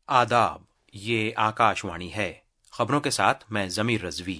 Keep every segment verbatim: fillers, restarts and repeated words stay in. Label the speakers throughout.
Speaker 1: आदाब, ये आकाशवाणी है। खबरों के साथ मैं जमीर रजवी।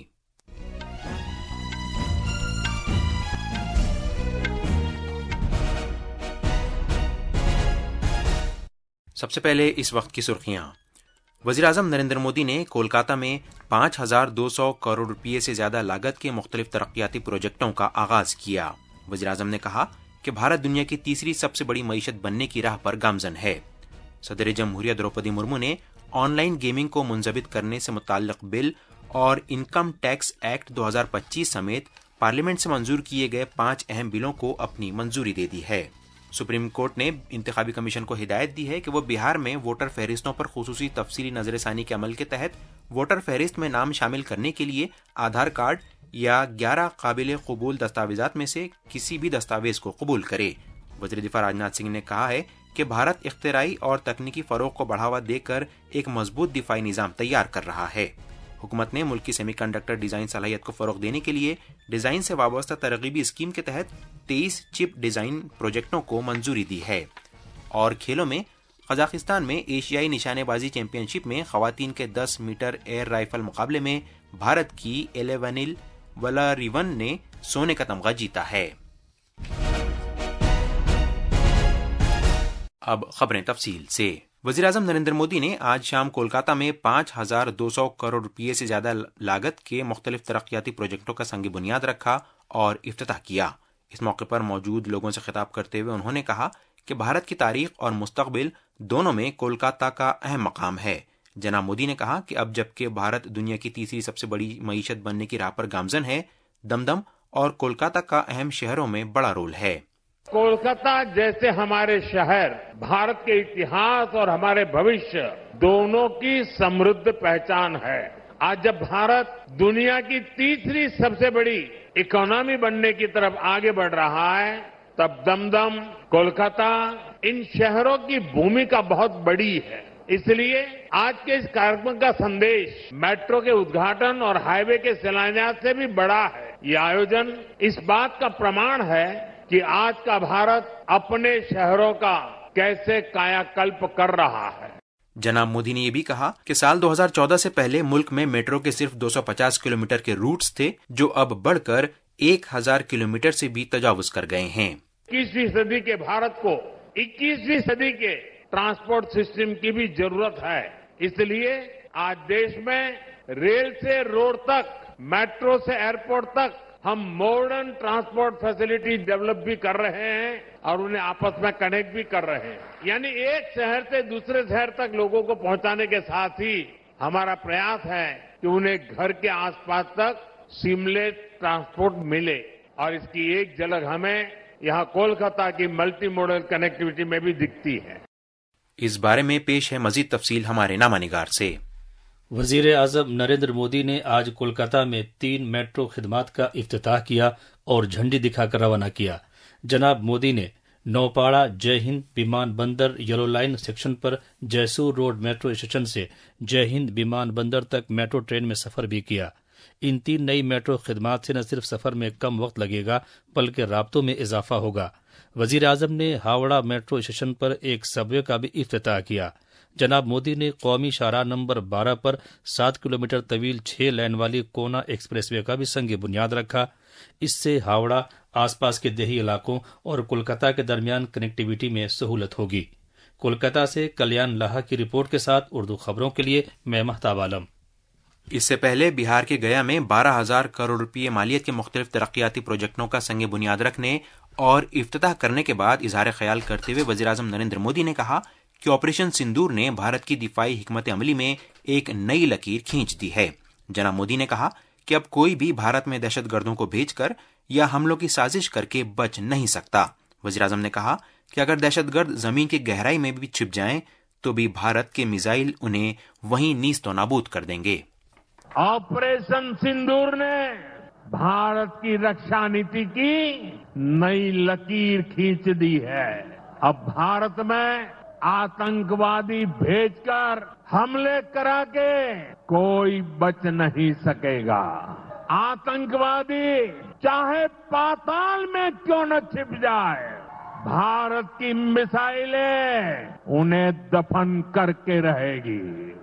Speaker 1: सबसे पहले इस वक्त की सुर्खियां। वज़ीर आज़म नरेंद्र मोदी ने कोलकाता में पाँच हजार दो सौ करोड़ रुपये से ज्यादा लागत के मुख्तलिफ तरक्याती प्रोजेक्टों का आगाज किया। वज़ीर आज़म ने कहा कि भारत दुनिया की तीसरी सबसे बड़ी मईशत बनने की राह पर गामजन है। सदर जमहूरियत द्रौपदी मुर्मू ने ऑनलाइन गेमिंग को मुंजबित करने से मुताल्लिक बिल और इनकम टैक्स एक्ट दो हजार पच्चीस समेत पार्लियामेंट से मंजूर किए गए पांच अहम बिलों को अपनी मंजूरी दे दी है। सुप्रीम कोर्ट ने इंतखाबी कमीशन को हिदायत दी है कि वह बिहार में वोटर फहरिस्तों पर खुसूसी तफसीली नजरसानी के अमल के तहत वोटर फहरिस्त में नाम शामिल करने के लिए आधार कार्ड या ग्यारह काबिल कबूल दस्तावेजात में से किसी भी दस्तावेज को कबूल करे। वज़ीर दिफा राजनाथ सिंह ने कहा है कि भारत इख्तिराई और तकनीकी फरोग को बढ़ावा देकर एक मजबूत दिफाई निज़ाम तैयार कर रहा है। हुकूमत ने मुल्क की सेमीकंडक्टर डिजाइन सलाहियत को फरोग देने के लिए डिजाइन से वाबस्ता तरगीबी स्कीम के तहत तेईस चिप डिजाइन प्रोजेक्टों को मंजूरी दी है। और खेलों में कजाकिस्तान में एशियाई निशानेबाजी चैंपियनशिप में खवातीन के दस मीटर एयर राइफल मुकाबले में भारत की एलेवनिल वलारिवन ने सोने का तमगा जीता है। अब खबरें तफसील से। वज़ीर आज़म नरेंद्र मोदी ने आज शाम कोलकाता में पाँच हजार दो सौ करोड़ रुपये से ज्यादा लागत के मुख्तलिफ तरक्याती प्रोजेक्टों का संग बुनियाद रखा और इफ्तिताह किया। इस मौके पर मौजूद लोगों से खिताब करते हुए उन्होंने कहा कि भारत की तारीख और मुस्तकबिल दोनों में कोलकाता का अहम मकाम है। जनाब मोदी ने कहा कि अब जबकि भारत दुनिया की तीसरी सबसे बड़ी मईशत बनने की राह पर गामजन है, दमदम और कोलकाता का अहम शहरों में बड़ा रोल है।
Speaker 2: कोलकाता जैसे हमारे शहर भारत के इतिहास और हमारे भविष्य दोनों की समृद्ध पहचान है। आज जब भारत दुनिया की तीसरी सबसे बड़ी इकोनॉमी बनने की तरफ आगे बढ़ रहा है, तब दमदम, कोलकाता इन शहरों की भूमिका बहुत बड़ी है। इसलिए आज के इस कार्यक्रम का संदेश मेट्रो के उद्घाटन और हाईवे के शिलान्यास से भी बड़ा है। ये आयोजन इस बात का प्रमाण है कि आज का भारत अपने शहरों का कैसे कायाकल्प कर रहा है।
Speaker 1: जनाब मोदी ने यह भी कहा कि साल दो हजार चौदह से पहले मुल्क में मेट्रो के सिर्फ दो सौ पचास किलोमीटर के रूट्स थे, जो अब बढ़कर एक हजार किलोमीटर से भी तजावुज कर गए हैं।
Speaker 2: इक्कीसवीं सदी के भारत को इक्कीसवीं सदी के ट्रांसपोर्ट सिस्टम की भी जरूरत है। इसलिए आज देश में रेल से रोड तक, मेट्रो से एयरपोर्ट तक हम मॉडर्न ट्रांसपोर्ट फैसिलिटी डेवलप भी कर रहे हैं और उन्हें आपस में कनेक्ट भी कर रहे हैं। यानी एक शहर से दूसरे शहर तक लोगों को पहुंचाने के साथ ही हमारा प्रयास है कि उन्हें घर के आसपास तक सीमलेस ट्रांसपोर्ट मिले। और इसकी एक झलक हमें यहाँ कोलकाता की मल्टी मॉडल कनेक्टिविटी में भी दिखती है।
Speaker 1: इस बारे में पेश है मजीद तफसील हमारे नामानिगार से।
Speaker 3: वजीर आजम नरेंद्र मोदी ने आज कोलकाता में तीन मेट्रो खिदमात का इफ्तिताह किया और झंडी दिखाकर रवाना किया। जनाब मोदी ने नौपाड़ा जय हिंद विमान बंदर येलो लाइन सेक्शन पर जयसूर रोड मेट्रो स्टेशन से जय हिंद विमान बंदर तक मेट्रो ट्रेन में सफर भी किया। इन तीन नई मेट्रो खिदमात से न सिर्फ सफर में कम वक्त लगेगा बल्कि राब्तों में इजाफा होगा। वजीर आजम ने हावड़ा मेट्रो स्टेशन पर एक सबवे का भी इफ्तिताह किया। जनाब मोदी ने कौमी शाहराह नंबर बारह पर सात किलोमीटर तवील छह लेन वाली कोना एक्सप्रेसवे का भी संग बुनियाद रखा। इससे हावड़ा, आसपास के देही इलाकों और कोलकाता के दरमियान कनेक्टिविटी में सहूलत होगी। कोलकाता से कल्याण लाहा की रिपोर्ट के साथ उर्दू खबरों के लिए मैं महताब आलम।
Speaker 1: इससे पहले बिहार के गया में बारह हजार करोड़ रुपये मालियत के मुख्तलिफ तरक्याती प्रोजेक्टों का संग बुनियाद रखने और इफ्तिताह करने के बाद इजहार ख्याल करते हुए वज़ीर आज़म नरेंद्र मोदी ने कहा कि ऑपरेशन सिंदूर ने भारत की दिफाई हिकमत अमली में एक नई लकीर खींच दी है। जनाब मोदी ने कहा कि अब कोई भी भारत में दहशतगर्दों को भेजकर या हमलों की साजिश करके बच नहीं सकता। वज़ीर आज़म ने कहा कि अगर दहशतगर्द जमीन की गहराई में भी छिप जाएं तो भी भारत के मिसाइल उन्हें वहीं नीस्तो नाबूद कर देंगे।
Speaker 2: ऑपरेशन सिंदूर ने भारत की रक्षा नीति की नई लकीर खींच दी है। अब भारत में आतंकवादी भेजकर हमले करा के कोई बच नहीं सकेगा। आतंकवादी चाहे पाताल में क्यों न छिप जाए, भारत की मिसाइलें उन्हें दफन करके रहेगी।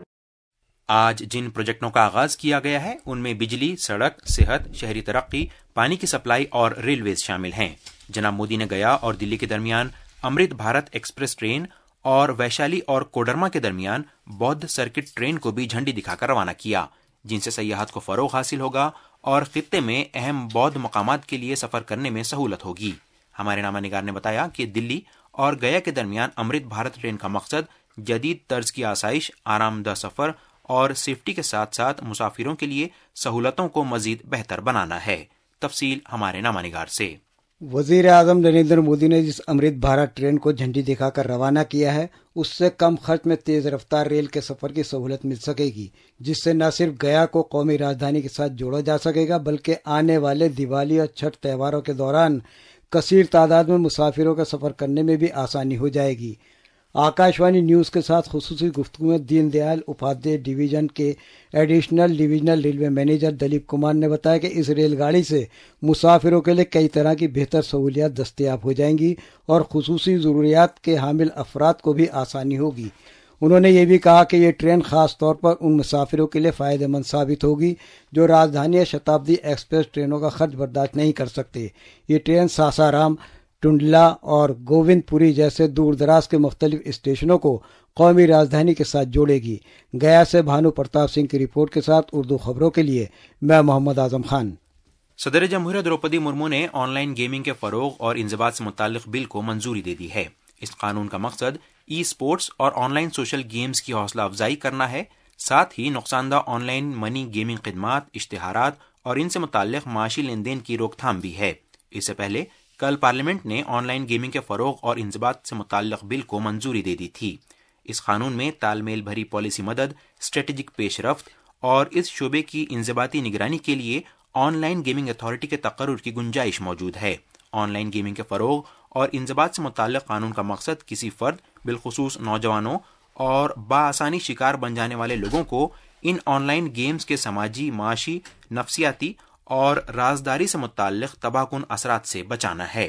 Speaker 1: आज जिन प्रोजेक्टों का आगाज किया गया है उनमें बिजली, सड़क, सेहत, शहरी तरक्की, पानी की सप्लाई और रेलवेज शामिल हैं। जनाब मोदी ने गया और दिल्ली के दरमियान अमृत भारत एक्सप्रेस ट्रेन और वैशाली और कोडरमा के दरमियान बौद्ध सर्किट ट्रेन को भी झंडी दिखाकर रवाना किया, जिनसे सयाहत को फरोग हासिल होगा और खित्ते में अहम बौद्ध मकामात के लिए सफर करने में सहूलत होगी। हमारे नामानिगार ने बताया कि दिल्ली और गया के दरमियान अमृत भारत ट्रेन का मकसद जदीद तर्ज की आसाइश, आरामदह सफर और सेफ्टी के साथ साथ मुसाफिरों के लिए सहूलतों को मजीद बेहतर बनाना है। तफसील हमारे नामानिगार से।
Speaker 4: वजीर आजम नरेंद्र मोदी ने जिस अमृत भारत ट्रेन को झंडी दिखाकर रवाना किया है, उससे कम खर्च में तेज रफ्तार रेल के सफर की सहूलत मिल सकेगी, जिससे न सिर्फ गया को कौमी राजधानी के साथ जोड़ा जा सकेगा, बल्कि आने वाले दिवाली और छठ त्योहारों के दौरान कसीर तादाद में मुसाफिरों का सफर करने में भी आसानी हो जाएगी। आकाशवाणी न्यूज के साथ खुसूसी गुफ्तगू में दीनदयाल उपाध्याय डिवीजन के additional divisional railway manager Dalip Kumar ने बताया कि इस रेलगाड़ी से मुसाफिरों के लिए कई तरह की बेहतर सहूलियात दस्तयाब हो जाएंगी और खुसूसी ज़रूरियात के हामिल अफराद को भी आसानी होगी। उन्होंने ये भी कहा कि ये ट्रेन खास तौर पर उन मुसाफिरों के लिए फ़ायदेमंद साबित होगी जो राजधानी या शताब्दी एक्सप्रेस ट्रेनों का खर्च बर्दाश्त नहीं कर सकते। ये ट्रेन सासाराम, टुंडला और गोविंदपुरी जैसे दूर दराज के मुख्तलिफ स्टेशनों को कौमी राजधानी के साथ जोड़ेगी। गया से भानु प्रताप सिंह की रिपोर्ट के साथ उर्दू खबरों के लिए मैं मोहम्मद आजम खान।
Speaker 1: सदर जमहूरियत द्रौपदी मुर्मू ने ऑनलाइन गेमिंग के फरोग और इंजबात से मुताल्लिक बिल को मंजूरी दे दी है। इस कानून का मकसद ई स्पोर्ट्स और ऑनलाइन सोशल गेम्स की हौसला अफजाई करना है, साथ ही नुकसानदा ऑनलाइन मनी गेमिंग खिदमात, इश्तिहारात और इनसे मुताल्लिक माशी लेन देन की रोकथाम भी है। इससे पहले कल पार्लियामेंट ने ऑनलाइन गेमिंग के फरोग और इंजबात से मुताल्लिक बिल को मंजूरी दे दी थी। इस कानून में तालमेल भरी पॉलिसी मदद, स्ट्रेटेजिक पेशरफ्त और इस शोबे की इंजबाती निगरानी के लिए ऑनलाइन गेमिंग अथॉरिटी के तकर्रुर की गुंजाइश मौजूद है। ऑनलाइन गेमिंग के फरोग और इंजबात से मुताल्लिक कानून का मकसद किसी फर्द, बिलखुसूस नौजवानों और बाआसानी शिकार बन जाने वाले लोगों को इन ऑनलाइन गेम्स के समाजी, माशी, नफसियाती और राजदारी से मुताल्लिक तबाहकुन असरात से बचाना है।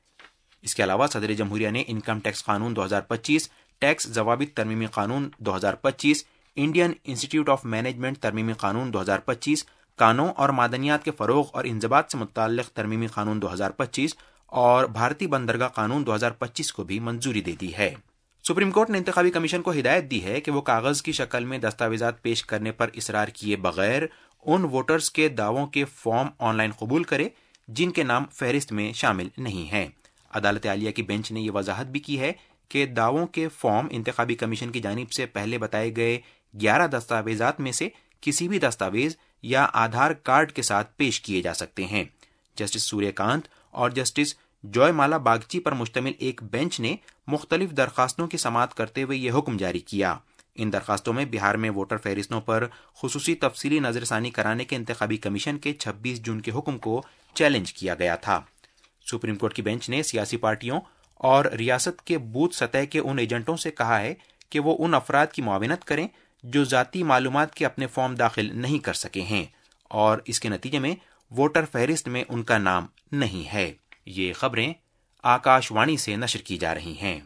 Speaker 1: इसके अलावा सदर जमहूरिया ने इनकम टैक्स कानून दो हज़ार पच्चीस, टैक्स जवाबित तरमीमी कानून दो हज़ार पच्चीस, इंडियन इंस्टीट्यूट ऑफ मैनेजमेंट तरमीमी कानून दो हज़ार पच्चीस, कानों और मादनियात के फरोग और इंजबात से मुताल्लिक तरमीमी कानून दो हज़ार पच्चीस और भारतीय बंदरगाह कानून दो हज़ार पच्चीस को भी मंजूरी दे दी है। सुप्रीम कोर्ट ने इंतखाबी कमीशन को हिदायत दी है कि वो कागज की शक्ल में दस्तावेजात पेश करने पर इसरार किए बगैर उन वोटर्स के दावों के फॉर्म ऑनलाइन कबूल करे जिनके नाम फहरिस्त में शामिल नहीं हैं। अदालत आलिया की बेंच ने यह वजाहत भी की है कि दावों के फॉर्म इंतखाबी कमीशन की जानिब से पहले बताए गए ग्यारह दस्तावेजात में से किसी भी दस्तावेज या आधार कार्ड के साथ पेश किए जा सकते हैं। जस्टिस सूर्यकांत और जस्टिस जॉयमाला बागची पर मुश्तमिल एक बेंच ने मुख्तलिफ दरखास्तों की समाअत करते हुए यह हुक्म जारी किया। इन दरखास्तों में बिहार में वोटर फहरिस्तों पर खुसूसी तफसीली नजरसानी कराने के इंतखाबी कमीशन के छब्बीस जून के हुक्म को चैलेंज किया गया था। सुप्रीम कोर्ट की बेंच ने सियासी पार्टियों और रियासत के बूथ सतह के उन एजेंटों से कहा है कि वो उन अफराद की मुआविनत करें जो जाती मालूमात के अपने फॉर्म दाखिल नहीं कर सके हैं और इसके नतीजे में वोटर फहरिस्त में उनका नाम नहीं है। ये खबरें आकाशवाणी से नशर की जा रही हैं।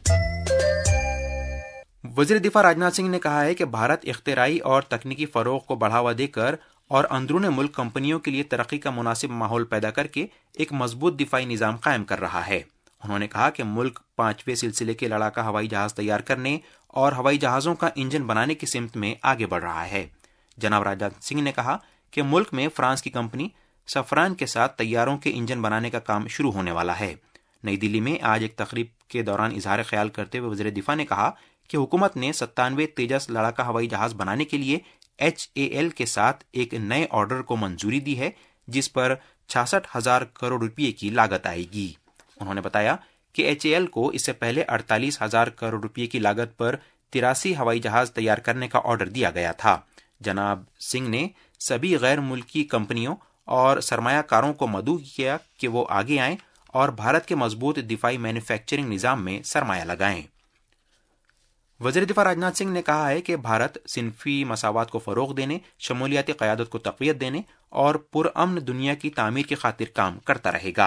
Speaker 1: वज़ीर दिफा राजनाथ सिंह ने कहा है कि भारत इख्तिराई और तकनीकी फरोग को बढ़ावा देकर और अंदरूनी मुल्क कंपनियों के लिए तरक्की का मुनासिब माहौल पैदा करके एक मजबूत दिफाई निज़ाम कायम कर रहा है। उन्होंने कहा कि मुल्क पांचवें सिलसिले के लड़ाका हवाई जहाज तैयार करने और हवाई जहाजों का इंजन बनाने की सिमत में आगे बढ़ रहा है। जनाब राजनाथ सिंह ने कहा कि मुल्क में फ्रांस की कंपनी सफरान के साथ तैयारों के इंजन बनाने का काम शुरू होने वाला है। नई दिल्ली में आज एक तकरीब के दौरान इजहार ख्याल करते हुए वज़ीर दिफा ने कहा कि हुकूमत ने सत्तानवे तेजस लड़ाका हवाई जहाज बनाने के लिए एच ए एल के साथ एक नए ऑर्डर को मंजूरी दी है, जिस पर छियासठ हजार करोड़ रुपये की लागत आएगी। उन्होंने बताया कि एच ए एल को इससे पहले अड़तालीस हजार करोड़ रुपये की लागत पर तिरासी हवाई जहाज तैयार करने का ऑर्डर दिया गया था। जनाब सिंह ने सभी गैर मुल्की कंपनियों और सरमायाकारों को मदऊ किया कि वो आगे आएं और भारत के मजबूत दिफाई मैन्युफैक्चरिंग निज़ाम में सरमाया लगाएं। वज़ीर दिफा राजनाथ सिंह ने कहा है कि भारत सिनफी मसावात को फ़रोग़ देने, शमूलियाती क़यादत को तक़वियत देने और पुरअमन दुनिया की तामीर की खातिर काम करता रहेगा।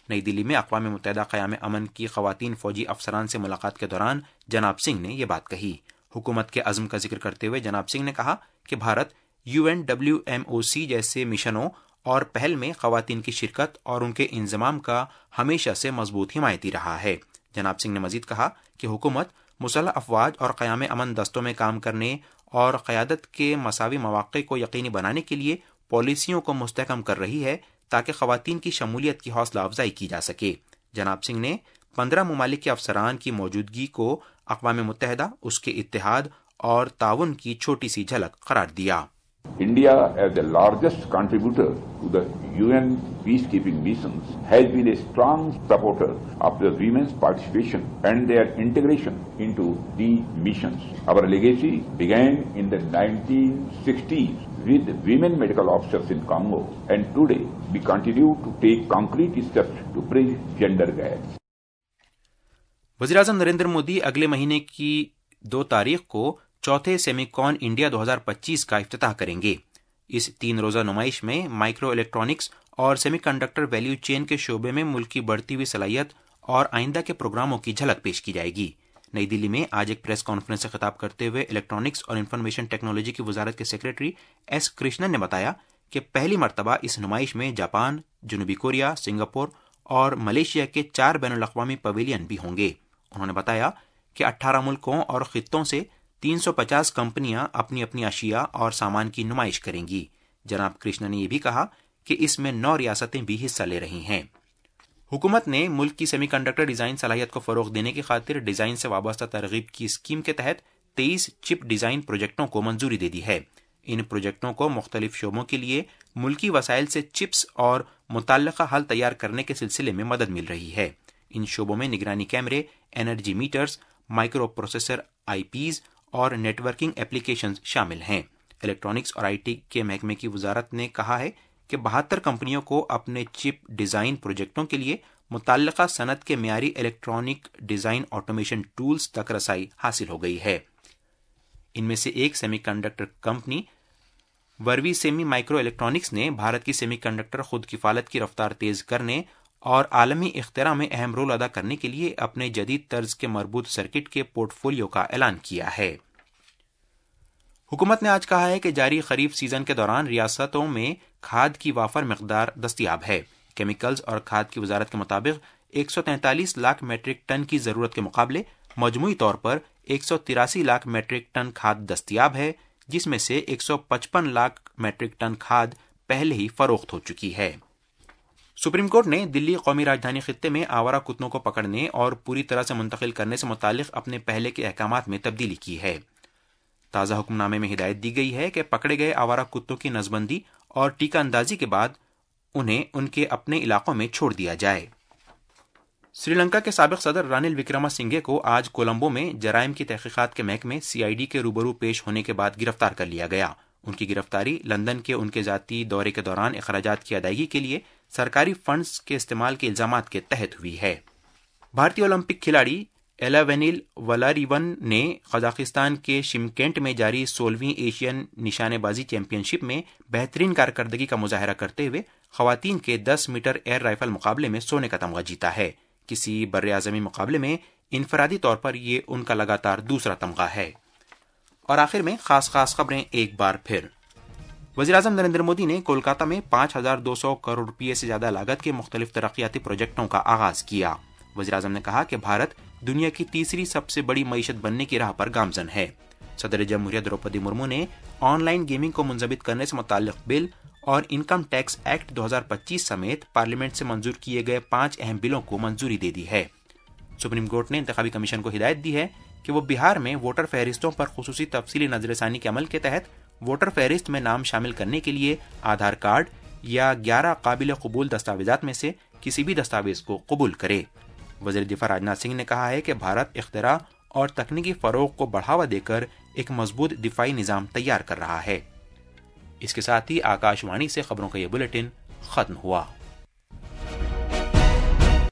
Speaker 1: نئی دلی میں اقوام متحدہ قیام امن کی خواتین فوجی افسران سے ملاقات کے دوران جناب سنگھ نے یہ بات کہی۔ حکومت کے عزم کا ذکر کرتے ہوئے جناب سنگھ نے کہا کہ Bharat U N W M O C جیسے مشنوں اور پہل میں خواتین کی شرکت اور ان کے انضمام کا ہمیشہ سے مضبوط حمایتی رہا ہے۔ جناب سنگھ نے مزید کہا کہ حکومت مسلح افواج اور قیام امن دستوں میں کام کرنے اور قیادت کے مساوی مواقع کو یقینی بنانے کے لیے پالیسیوں کو مستحکم کر رہی ہے تاکہ خواتین کی شمولیت کی حوصلہ افزائی کی جا سکے۔ جناب سنگھ نے پندرہ ممالک کے افسران کی موجودگی کو اقوام متحدہ، اس کے اتحاد اور تعاون کی چھوٹی سی جھلک قرار دیا۔
Speaker 5: India, as the largest contributor to the U N peacekeeping missions, has been a strong supporter of the women's participation and their integration into the missions. Our legacy began in the nineteen sixties with women medical officers in Congo, and today we continue to take concrete steps to bridge gender gaps.
Speaker 1: وزیر اعظم نریندر مودی اگلے مہینے کی دو تاریخ کو چوتھے semi کون India دو ہزار پچیس کا افتتاح کریں گے۔ اس تین روزہ نمائش میں مائکرو الیکٹرانکس اور سیمی کنڈکٹر ویلیو چین کے شعبے میں ملک کی بڑھتی ہوئی صلاحیت اور آئندہ کے پروگراموں کی جھلک پیش کی جائے گی۔ نئی دلی میں آج ایک پریس کانفرنس سے خطاب کرتے ہوئے الیکٹرانکس اور انفارمیشن ٹیکنالوجی کی وزارت کے سیکریٹری ایس کرشنن نے بتایا کہ پہلی مرتبہ اس نمائش میں جاپان، جنوبی کوریا، سنگاپور اور ملیشیا کے چار بین الاقوامی پویلین بھی ہوں گے۔ انہوں نے بتایا کہ اٹھارہ ملکوں اور خطوں سے تین سو پچاس کمپنیاں اپنی اپنی اشیاء اور سامان کی نمائش کریں گی۔ جناب کرشنا نے یہ بھی کہا کہ اس میں نو ریاستیں بھی حصہ لے رہی ہیں۔ حکومت نے ملک کی سیمی کنڈکٹر ڈیزائن صلاحیت کو فروغ دینے کی خاطر ڈیزائن سے وابستہ ترغیب کی اسکیم کے تحت تیئیس چپ ڈیزائن پروجیکٹوں کو منظوری دے دی ہے۔ ان پروجیکٹوں کو مختلف شعبوں کے لیے ملکی وسائل سے چپس اور متعلقہ حل تیار کرنے کے سلسلے میں مدد مل رہی ہے۔ ان شعبوں میں نگرانی کیمرے، energy meters, microprocessor IPs اور نیٹ ورکنگ ایپلیکیشنز شامل ہیں۔ الیکٹرانکس اور آئی ٹی کے محکمے کی وزارت نے کہا ہے کہ بہتر کمپنیوں کو اپنے چپ ڈیزائن پروجیکٹوں کے لیے متعلقہ صنعت کے معیاری الیکٹرانک ڈیزائن آٹومیشن ٹولز تک رسائی حاصل ہو گئی ہے۔ ان میں سے ایک semiconductor company Vervesemi مائکرو الیکٹرانکس نے بھارت کی سیمی کنڈکٹر خود کفالت کی رفتار تیز کرنے اور عالمی اختراع میں اہم رول ادا کرنے کے لیے اپنے جدید طرز کے مربوط سرکٹ کے پورٹ فولیو کا اعلان کیا ہے۔ حکومت نے آج کہا ہے کہ جاری خریف سیزن کے دوران ریاستوں میں کھاد کی وافر مقدار دستیاب ہے۔ کیمیکلز اور کھاد کی وزارت کے مطابق ایک سو تینتالیس لاکھ میٹرک ٹن کی ضرورت کے مقابلے مجموعی طور پر ایک سو تراسی لاکھ میٹرک ٹن کھاد دستیاب ہے، جس میں سے ایک سو پچپن لاکھ میٹرک ٹن کھاد پہلے ہی فروخت ہو چکی ہے۔ سپریم کورٹ نے دلی قومی راجدھانی خطے میں آوارہ کتوں کو پکڑنے اور پوری طرح سے منتقل کرنے سے متعلق اپنے پہلے کے احکامات میں تبدیلی کی ہے۔ تازہ حکم نامے میں ہدایت دی گئی ہے کہ پکڑے گئے آوارہ کتوں کی نسبندی اور ٹیکہ اندازی کے بعد انہیں ان کے اپنے علاقوں میں چھوڑ دیا جائے۔ سری لنکا کے سابق صدر رانل وکرما سنگھے کو آج کولمبو میں جرائم کی تحقیقات کے محکمے سی آئی ڈی کے روبرو پیش ہونے کے بعد گرفتار کر لیا گیا۔ ان کی گرفتاری لندن کے ان کے ذاتی دورے کے دوران اخراجات کی ادائیگی کے لیے سرکاری فنڈز کے استعمال کے الزامات کے تحت ہوئی ہے۔ بھارتی اولمپک کھلاڑی ایلاوینیل ولاریون نے قزاقستان کے شمکینٹ میں جاری سولہویں ایشین نشانے بازی چیمپئن شپ میں بہترین کارکردگی کا مظاہرہ کرتے ہوئے خواتین کے دس میٹر ایئر رائفل مقابلے میں سونے کا تمغہ جیتا ہے۔ کسی بر اعظمی مقابلے میں انفرادی طور پر یہ ان کا لگاتار دوسرا تمغہ ہے۔ اور آخر میں خاص خاص خبریں ایک بار پھر۔ وزیر اعظم نریندر مودی نے کولکاتہ میں پانچ ہزار دو سو کروڑ روپے سے زیادہ لاگت کے مختلف ترقیاتی پروجیکٹوں کا آغاز کیا۔ وزیر اعظم نے کہا کہ بھارت دنیا کی تیسری سب سے بڑی معیشت بننے کی راہ پر گامزن ہے۔ صدر جمہوریہ دروپدی مرمو نے آن لائن گیمنگ کو منضبط کرنے سے متعلق بل اور انکم ٹیکس ایکٹ دو ہزار پچیس سمیت پارلیمنٹ سے منظور کیے گئے پانچ اہم بلوں کو منظوری دے دی ہے۔ سپریم کورٹ نے انتخابی کمیشن کو ہدایت دی ہے کہ وہ بہار میں ووٹر فہرستوں پر خصوصی تفصیلی نظر ثانی کے عمل کے تحت ووٹر فہرست میں نام شامل کرنے کے لیے آدھار کارڈ یا گیارہ قابل قبول دستاویزات میں سے کسی بھی دستاویز کو قبول کرے۔ وزیر دفاع راجناتھ سنگھ نے کہا ہے کہ بھارت اختراع اور تکنیکی فروغ کو بڑھاوا دے کر ایک مضبوط دفاعی نظام تیار کر رہا ہے۔ اس کے ساتھ ہی آکاش وانی سے خبروں کا یہ بلیٹن ختم ہوا۔